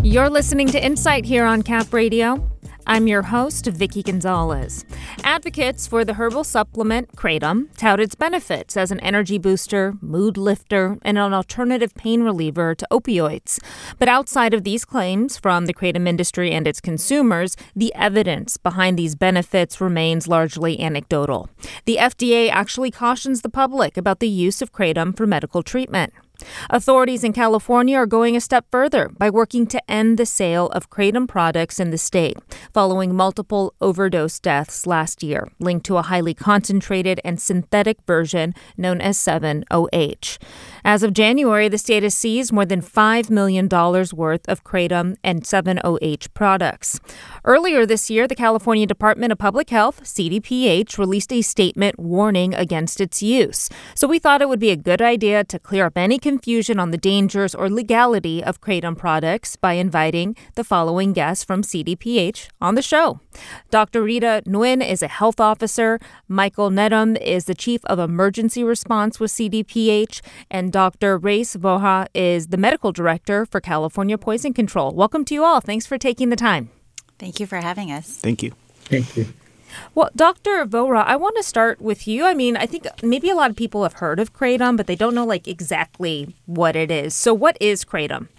You're listening to Insight here on Cap Radio. I'm your host, Vicky Gonzalez. Advocates for the herbal supplement Kratom tout its benefits as an energy booster, mood lifter, and an alternative pain reliever to opioids. But outside of these claims from the Kratom industry and its consumers, the evidence behind these benefits remains largely anecdotal. The FDA actually cautions the public about the use of Kratom for medical treatment. Authorities in California are going a step further by working to end the sale of Kratom products in the state, following multiple overdose deaths last year, linked to a highly concentrated and synthetic version known as 7-OH. As of January, the state has seized more than $5 million worth of Kratom and 7-OH products. Earlier this year, the California Department of Public Health, CDPH, released a statement warning against its use. So we thought it would be a good idea to clear up any confusion on the dangers or legality of Kratom products by inviting the following guests from CDPH on the show. Dr. Rita Nguyen is a health officer, Michael Nedum is the chief of emergency response with CDPH, and Dr. Race Voha is the medical director for California Poison Control. Welcome to you all. Thanks for taking the time. Thank you for having us. Thank you. Thank you. Well, Dr. Vohra, I want to start with you. I mean, I think maybe a lot of people have heard of Kratom, but they don't know exactly what it is. So what is Kratom?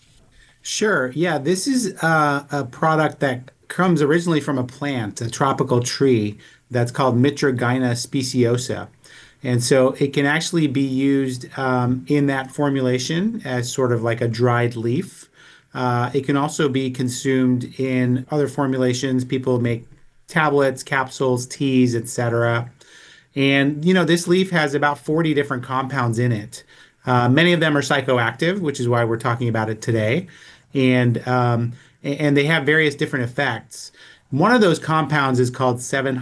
Sure. Yeah, this is a product that comes originally from a plant, a tropical tree that's called Mitragyna speciosa. And so it can actually be used in that formulation as sort of like a dried leaf. It can also be consumed in other formulations. People make tablets, capsules, teas, etc. And, this leaf has about 40 different compounds in it. Many of them are psychoactive, which is why we're talking about it today. And they have various different effects. One of those compounds is called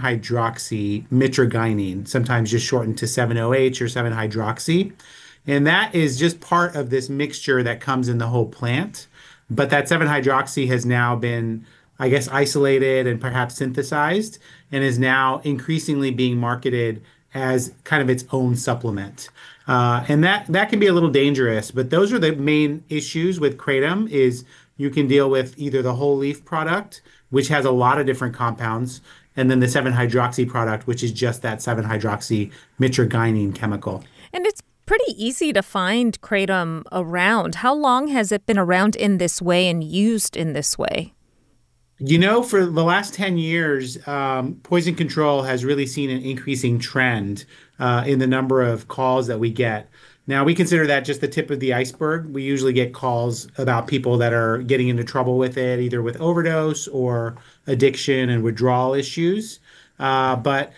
7-hydroxymitragynine, sometimes just shortened to 7-OH or 7-hydroxy. And that is just part of this mixture that comes in the whole plant. But that 7-hydroxy has now been, I guess, isolated and perhaps synthesized, and is now increasingly being marketed as kind of its own supplement. And that can be a little dangerous, but those are the main issues with Kratom. Is you can deal with either the whole leaf product, which has a lot of different compounds, and then the 7-hydroxy product, which is just that 7-hydroxymitragynine chemical. And it's pretty easy to find Kratom around. How long has it been around in this way and used in this way? For the last 10 years, poison control has really seen an increasing trend in the number of calls that we get. Now, we consider that just the tip of the iceberg. We usually get calls about people that are getting into trouble with it, either with overdose or addiction and withdrawal issues. But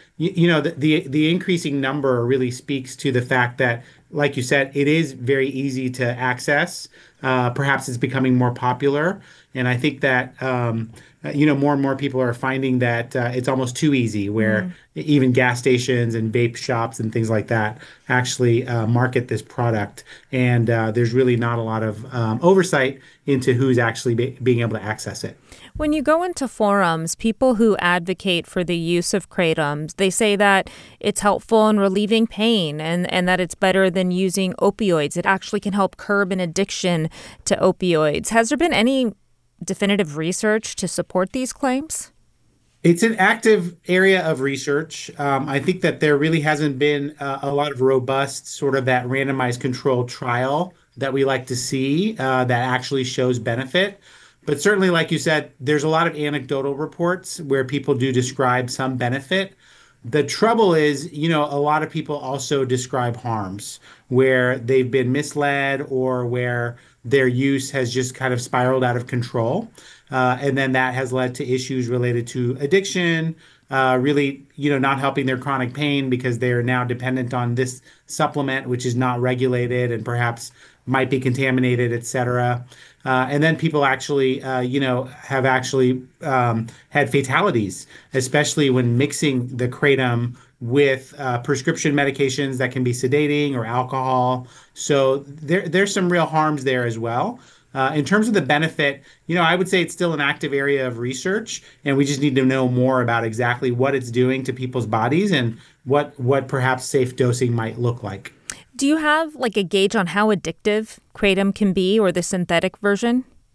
the increasing number really speaks to the fact that, like you said, it is very easy to access. Perhaps it's becoming more popular. And I think that, more and more people are finding that it's almost too easy, where even gas stations and vape shops and things like that actually market this product. And there's really not a lot of oversight into who's actually being able to access it. When you go into forums, people who advocate for the use of Kratom, they say that it's helpful in relieving pain and that it's better than using opioids. It actually can help curb an addiction to opioids. Has there been any definitive research to support these claims? It's an active area of research. I think that there really hasn't been a lot of robust sort of that randomized controlled trial that we like to see that actually shows benefit. But certainly, like you said, there's a lot of anecdotal reports where people do describe some benefit. The trouble is, a lot of people also describe harms where they've been misled or where their use has just kind of spiraled out of control. And then that has led to issues related to addiction, really, not helping their chronic pain because they are now dependent on this supplement, which is not regulated and perhaps might be contaminated, et cetera. And then people actually, have actually had fatalities, especially when mixing the Kratom with prescription medications that can be sedating or alcohol. So there's some real harms there as well. In terms of the benefit, I would say it's still an active area of research, and we just need to know more about exactly what it's doing to people's bodies and what perhaps safe dosing might look like. Do you have a gauge on how addictive Kratom can be, or the synthetic version?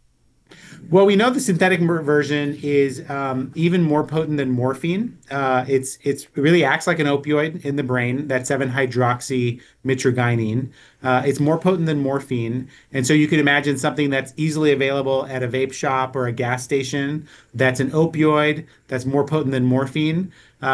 Well, we know the synthetic version is even more potent than morphine. It really acts like an opioid in the brain, that 7-hydroxymitragynine. It's more potent than morphine, and so you can imagine something that's easily available at a vape shop or a gas station. That's an opioid that's more potent than morphine.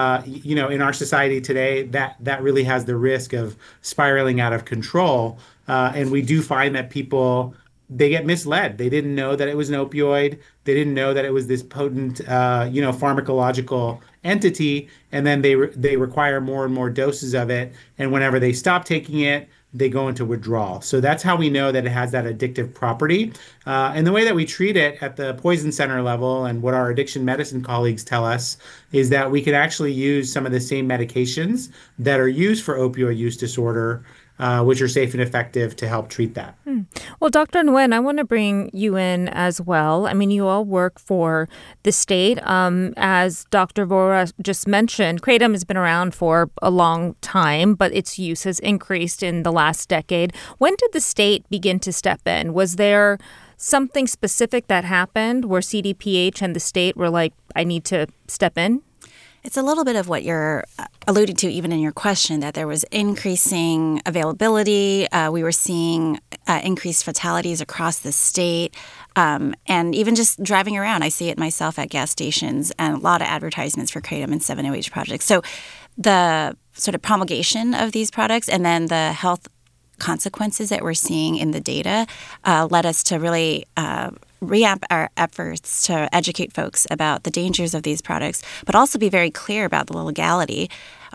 In our society today, that really has the risk of spiraling out of control, and we do find that people they get misled. They didn't know that it was an opioid. They didn't know that it was this potent, pharmacological entity, and then they require more and more doses of it. And whenever they stop taking it, they go into withdrawal. So that's how we know that it has that addictive property. And the way that we treat it at the poison center level, and what our addiction medicine colleagues tell us, is that we can actually use some of the same medications that are used for opioid use disorder, which are safe and effective to help treat that. Well, Dr. Nguyen, I want to bring you in as well. I mean, you all work for the state. As Dr. Vohra just mentioned, Kratom has been around for a long time, but its use has increased in the last decade. When did the state begin to step in? Was there something specific that happened where CDPH and the state were like, I need to step in? It's a little bit of what you're alluding to even in your question, that there was increasing availability. We were seeing increased fatalities across the state. And even just driving around, I see it myself at gas stations and a lot of advertisements for Kratom and 7-OH projects. So the sort of promulgation of these products and then the health consequences that we're seeing in the data led us to really reamp our efforts to educate folks about the dangers of these products, but also be very clear about the legality.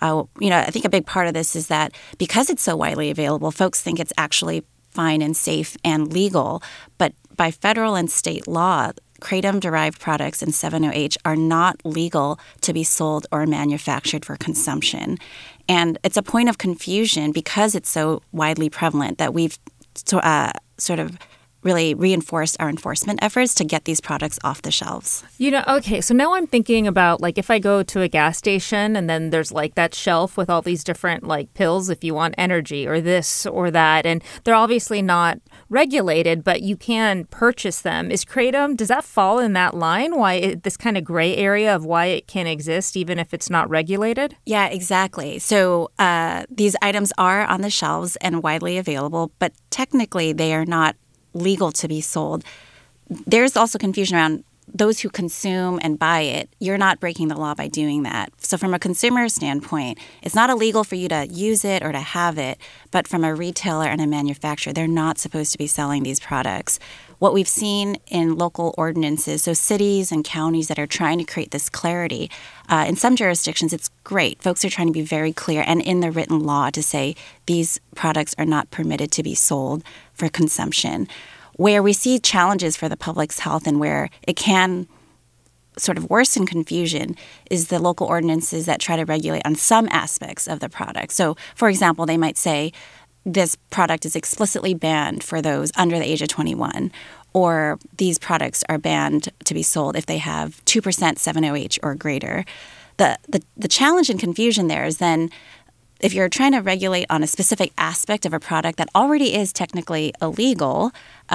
I think a big part of this is that because it's so widely available, folks think it's actually fine and safe and legal. But by federal and state law, Kratom-derived products and 7-OH are not legal to be sold or manufactured for consumption. And it's a point of confusion because it's so widely prevalent that we've sort of really reinforced our enforcement efforts to get these products off the shelves. Okay, so now I'm thinking about, like, if I go to a gas station and then there's, like, that shelf with all these different, like, pills if you want energy or this or that, and they're obviously not regulated, but you can purchase them. Is Kratom, does that fall in that line? This kind of gray area of why it can exist even if it's not regulated? Yeah, exactly. So these items are on the shelves and widely available, but technically they are not legal to be sold. There's also confusion around those who consume and buy it. You're not breaking the law by doing that. So from a consumer standpoint, it's not illegal for you to use it or to have it, but from a retailer and a manufacturer, they're not supposed to be selling these products. What we've seen in local ordinances, so cities and counties that are trying to create this clarity, in some jurisdictions, it's great. Folks are trying to be very clear and in the written law to say these products are not permitted to be sold for consumption. Where we see challenges for the public's health and where it can sort of worsen confusion is the local ordinances that try to regulate on some aspects of the product. So, for example, they might say this product is explicitly banned for those under the age of 21, or these products are banned to be sold if they have 2% 7-OH or greater. The challenge and confusion there is then if you're trying to regulate on a specific aspect of a product that already is technically illegal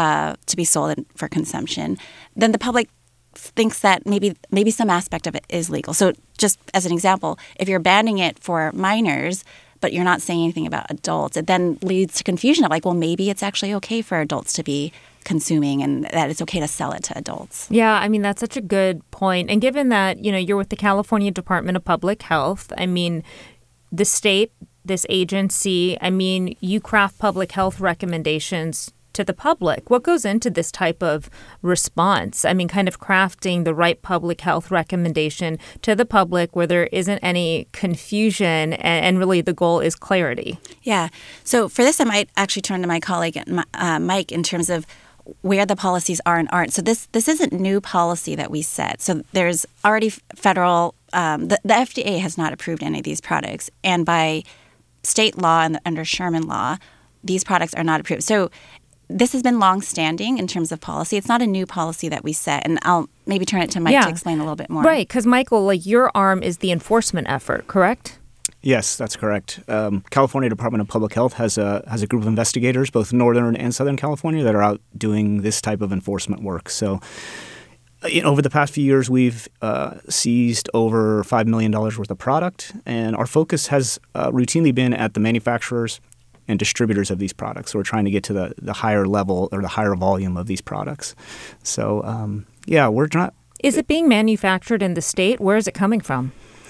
to be sold for consumption, then the public thinks that maybe some aspect of it is legal. So just as an example, if you're banning it for minors, but you're not saying anything about adults, it then leads to confusion of like, well, maybe it's actually okay for adults to be consuming and that it's okay to sell it to adults. Yeah, I mean, that's such a good point. And given that, you're with the California Department of Public Health, I mean, the state, this agency, I mean, you craft public health recommendations to the public. What goes into this type of response? I mean, kind of crafting the right public health recommendation to the public where there isn't any confusion and really the goal is clarity. Yeah. So for this, I might actually turn to my colleague, Mike, in terms of where the policies are and aren't. So this isn't new policy that we set. So there's already federal, the FDA has not approved any of these products. And by state law and under Sherman law, these products are not approved. So this has been long-standing in terms of policy. It's not a new policy that we set. And I'll maybe turn it to Mike to explain a little bit more. Right, because Michael, like your arm is the enforcement effort, correct? Yes, that's correct. California Department of Public Health has a group of investigators, both Northern and Southern California, that are out doing this type of enforcement work. So over the past few years, we've seized over $5 million worth of product, and our focus has routinely been at the manufacturers and distributors of these products. So we're trying to get to the higher level or the higher volume of these products. So, we're not. Is it being manufactured in the state? Where is it coming from?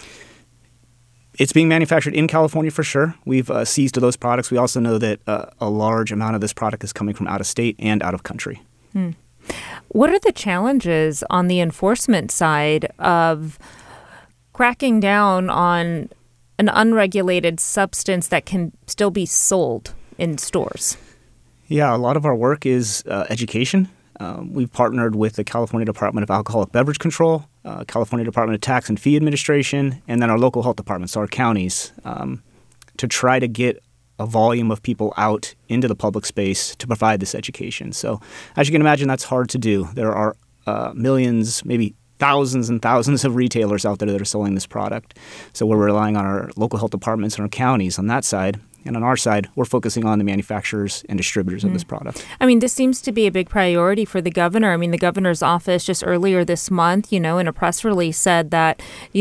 It's being manufactured in California for sure. We've seized those products. We also know that a large amount of this product is coming from out of state and out of country. What are the challenges on the enforcement side of cracking down on an unregulated substance that can still be sold in stores? Yeah, a lot of our work is education. We've partnered with the California Department of Alcoholic Beverage Control, California Department of Tax and Fee Administration, and then our local health departments, our counties, to try to get a volume of people out into the public space to provide this education. So as you can imagine, that's hard to do. There are millions, maybe thousands and thousands of retailers out there that are selling this product. So we're relying on our local health departments and our counties on that side. And on our side, we're focusing on the manufacturers and distributors of this product. I mean, this seems to be a big priority for the governor. I mean, the governor's office just earlier this month, in a press release said that,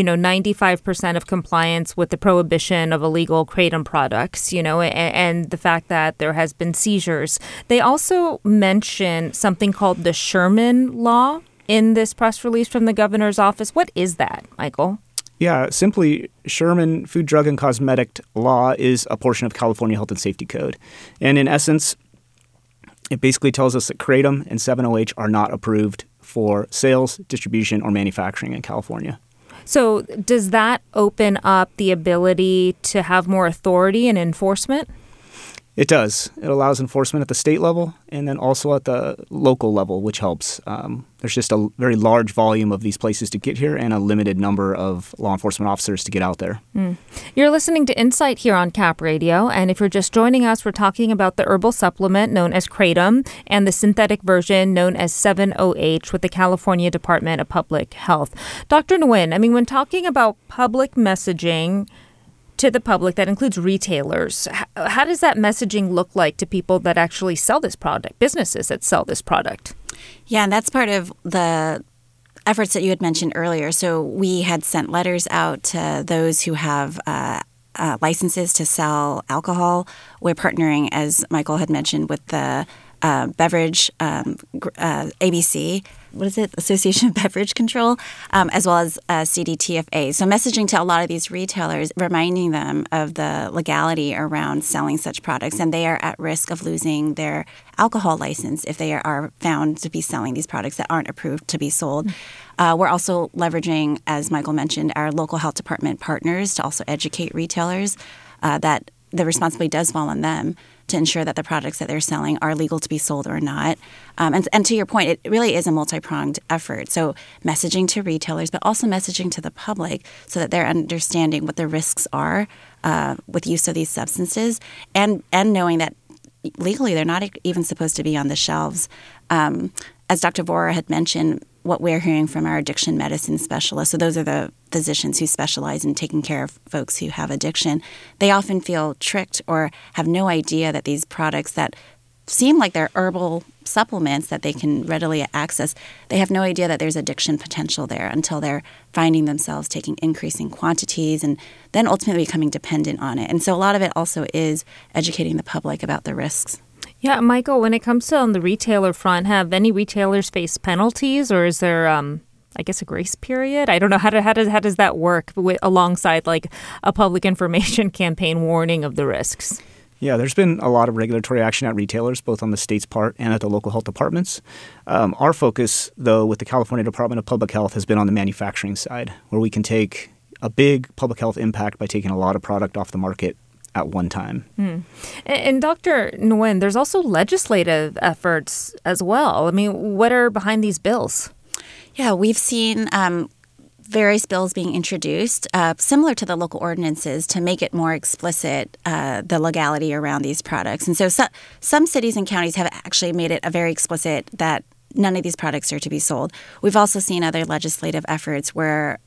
95% of compliance with the prohibition of illegal kratom products, and the fact that there has been seizures. They also mention something called the Sherman Law in this press release from the governor's office. What is that, Michael? Yeah, simply, Sherman Food, Drug, and Cosmetic Law is a portion of California Health and Safety Code. And in essence, it basically tells us that kratom and 7-OH are not approved for sales, distribution, or manufacturing in California. So does that open up the ability to have more authority in enforcement? It does. It allows enforcement at the state level and then also at the local level, which helps. There's just a very large volume of these places to get here and a limited number of law enforcement officers to get out there. You're listening to Insight here on Cap Radio, and if you're just joining us, we're talking about the herbal supplement known as kratom and the synthetic version known as 7-OH with the California Department of Public Health. Dr. Nguyen, when talking about public messaging to the public, that includes retailers, how does that messaging look like to people that actually sell this product, businesses that sell this product? Yeah, and that's part of the efforts that you had mentioned earlier. So we had sent letters out to those who have licenses to sell alcohol. We're partnering, as Michael had mentioned, with the beverage, ABC, what is it? Association of Beverage Control, as well as CDTFA. So messaging to a lot of these retailers, reminding them of the legality around selling such products, and they are at risk of losing their alcohol license if they are found to be selling these products that aren't approved to be sold. We're also leveraging, as Michael mentioned, our local health department partners to also educate retailers that the responsibility does fall on them to ensure that the products that they're selling are legal to be sold or not. And to your point, it really is a multi-pronged effort. So messaging to retailers, but also messaging to the public so that they're understanding what the risks are with use of these substances and knowing that legally they're not even supposed to be on the shelves. As Dr. Vohra had mentioned, what we're hearing from our addiction medicine specialists, so those are the physicians who specialize in taking care of folks who have addiction, they often feel tricked or have no idea that these products that seem like they're herbal supplements that they can readily access, they have no idea that there's addiction potential there until they're finding themselves taking increasing quantities and then ultimately becoming dependent on it. And so a lot of it also is educating the public about the risks. Yeah, Michael, when it comes to on the retailer front, have any retailers faced penalties, or is there, a grace period? I don't know. How does that work alongside like a public information campaign warning of the risks? Yeah, there's been a lot of regulatory action at retailers, both on the state's part and at the local health departments. Our focus, though, with the California Department of Public Health has been on the manufacturing side, where we can take a big public health impact by taking a lot of product off the market at one time. And Dr. Nguyen, there's also legislative efforts as well. What are behind these bills? Yeah, we've seen various bills being introduced, similar to the local ordinances, to make it more explicit, the legality around these products. And so some cities and counties have actually made it a very explicit that none of these products are to be sold. We've also seen other legislative efforts where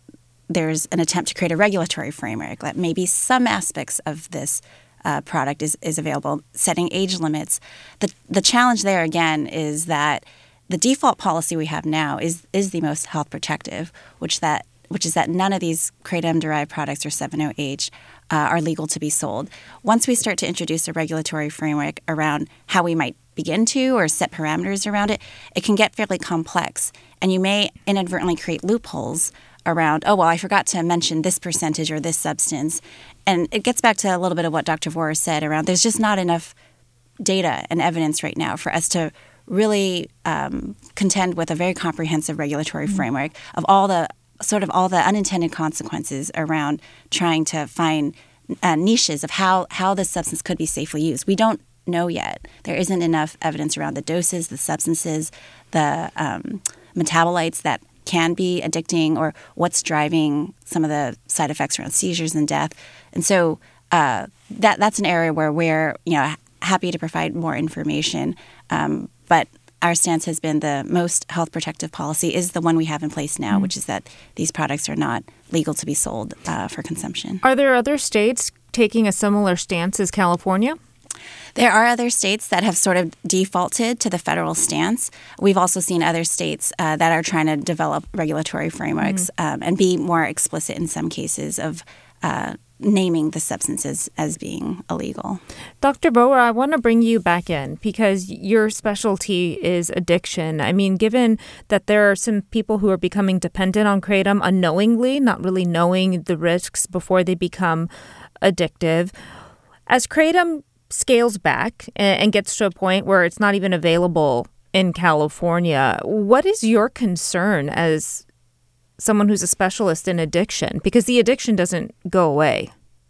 there's an attempt to create a regulatory framework that maybe some aspects of this product is available, setting age limits. The challenge there, again, is that the default policy we have now is the most health protective, which is that none of these kratom-derived products or 7-OH are legal to be sold. Once we start to introduce a regulatory framework around how we might begin to or set parameters around it, it can get fairly complex. And you may inadvertently create loopholes around, oh, well, I forgot to mention this percentage or this substance. And it gets back to a little bit of what Dr. Vorer said around there's just not enough data and evidence right now for us to really contend with a very comprehensive regulatory framework of all the unintended consequences around trying to find niches of how this substance could be safely used. We don't know yet. There isn't enough evidence around the doses, the substances, the metabolites that can be addicting, or what's driving some of the side effects around seizures and death. And so that's an area where we're happy to provide more information. But our stance has been the most health protective policy is the one we have in place now, which is that these products are not legal to be sold for consumption. Are there other states taking a similar stance as California? There are other states that have sort of defaulted to the federal stance. We've also seen other states that are trying to develop regulatory frameworks and be more explicit in some cases of naming the substances as being illegal. Dr. Vorer, I want to bring you back in because your specialty is addiction. I mean, given that there are some people who are becoming dependent on kratom unknowingly, not really knowing the risks before they become addictive, as kratom scales back and gets to a point where it's not even available in California, what is your concern as someone who's a specialist in addiction? Because the addiction doesn't go away.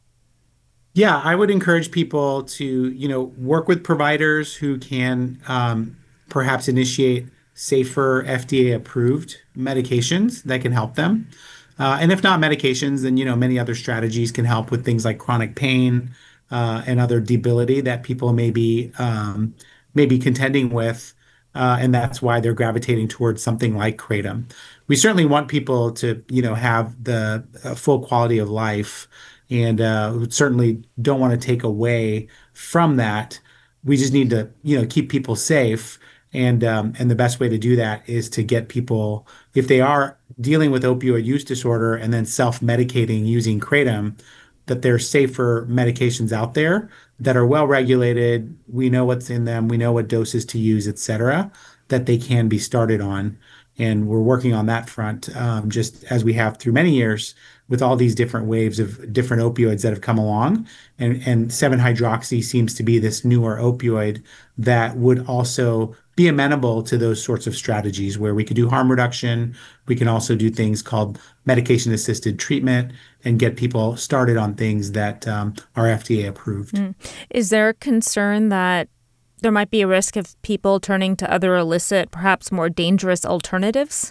Yeah, I would encourage people to, work with providers who can perhaps initiate safer FDA-approved medications that can help them. And if not medications, then, many other strategies can help with things like chronic pain and other debility that people may be contending with. And that's why they're gravitating towards something like kratom. We certainly want people to, have the full quality of life, and certainly don't want to take away from that. We just need to, keep people safe, and the best way to do that is to get people, if they are dealing with opioid use disorder and then self-medicating using kratom, that there are safer medications out there that are well regulated. We know what's in them. We know what doses to use, et cetera, that they can be started on. And we're working on that front, just as we have through many years with all these different waves of different opioids that have come along. And 7-hydroxy seems to be this newer opioid that would also be amenable to those sorts of strategies where we could do harm reduction. We can also do things called medication-assisted treatment and get people started on things that are FDA approved. Is there a concern that there might be a risk of people turning to other illicit, perhaps more dangerous alternatives?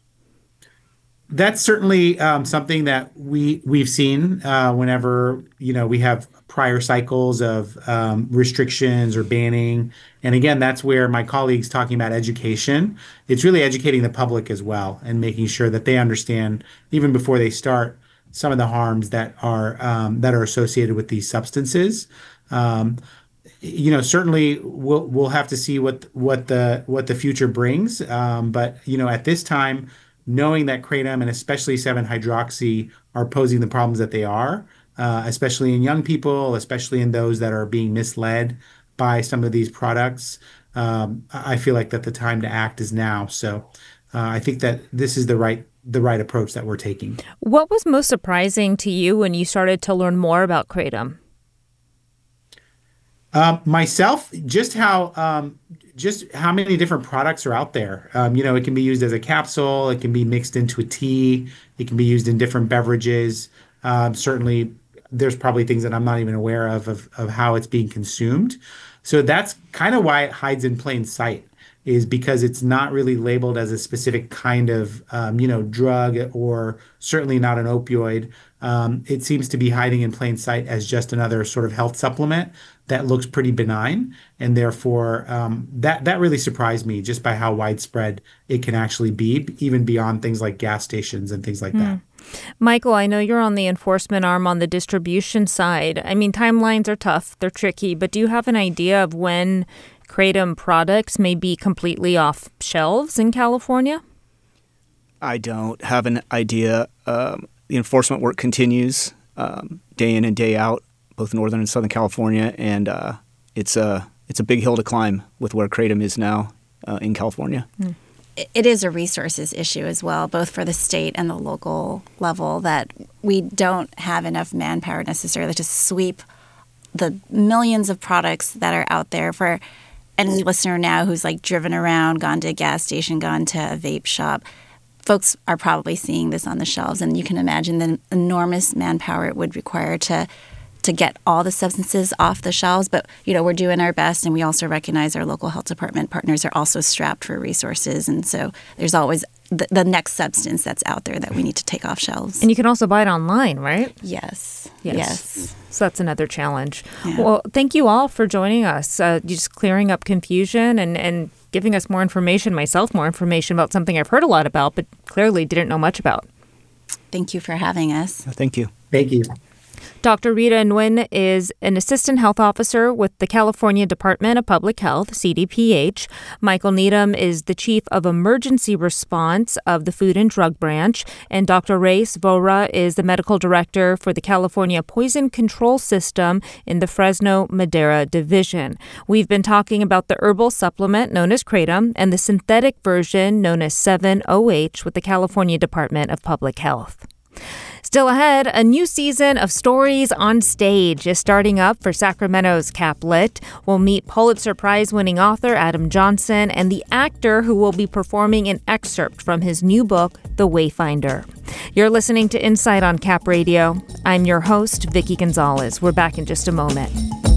That's certainly something that we've seen whenever we have prior cycles of restrictions or banning. And again, that's where my colleagues talking about education. It's really educating the public as well and making sure that they understand even before they start some of the harms that are associated with these substances. Certainly we'll have to see what the future brings. But at this time, knowing that kratom and especially 7-hydroxy are posing the problems that they are, especially in young people, especially in those that are being misled by some of these products, I feel like that the time to act is now. So I think that this is the right approach that we're taking. What was most surprising to you when you started to learn more about kratom? Myself, just how many different products are out there. It can be used as a capsule. It can be mixed into a tea. It can be used in different beverages. Certainly, there's probably things that I'm not even aware of how it's being consumed. So that's kind of why it hides in plain sight, is because it's not really labeled as a specific kind of, drug, or certainly not an opioid. It seems to be hiding in plain sight as just another sort of health supplement that looks pretty benign. And therefore, that really surprised me just by how widespread it can actually be, even beyond things like gas stations and things like that. Michael, I know you're on the enforcement arm on the distribution side. I mean, timelines are tough, they're tricky, but do you have an idea of when Kratom products may be completely off shelves in California? I don't have an idea. The enforcement work continues day in and day out, both Northern and Southern California, and it's a big hill to climb with where Kratom is now in California. It is a resources issue as well, both for the state and the local level, that we don't have enough manpower necessarily to sweep the millions of products that are out there. For any listener now who's like driven around, gone to a gas station, gone to a vape shop, folks are probably seeing this on the shelves, and you can imagine the enormous manpower it would require to get all the substances off the shelves. But, we're doing our best, and we also recognize our local health department partners are also strapped for resources. And so there's always the next substance that's out there that we need to take off shelves. And you can also buy it online, right? Yes. So that's another challenge. Yeah. Well, thank you all for joining us, just clearing up confusion and giving us more information, myself more information about something I've heard a lot about, but clearly didn't know much about. Thank you for having us. Thank you. Thank you. Dr. Rita Nguyen is an assistant health officer with the California Department of Public Health, CDPH. Michael Needham is the chief of emergency response of the Food and Drug Branch. And Dr. Ray Svora is the medical director for the California Poison Control System in the Fresno Madera Division. We've been talking about the herbal supplement known as Kratom and the synthetic version known as 7-OH with the California Department of Public Health. Still ahead, a new season of Stories on Stage is starting up for Sacramento's Caplit. We'll meet Pulitzer Prize-winning author Adam Johnson and the actor who will be performing an excerpt from his new book, The Wayfinder. You're listening to Insight on Cap Radio. I'm your host, Vicki Gonzalez. We're back in just a moment.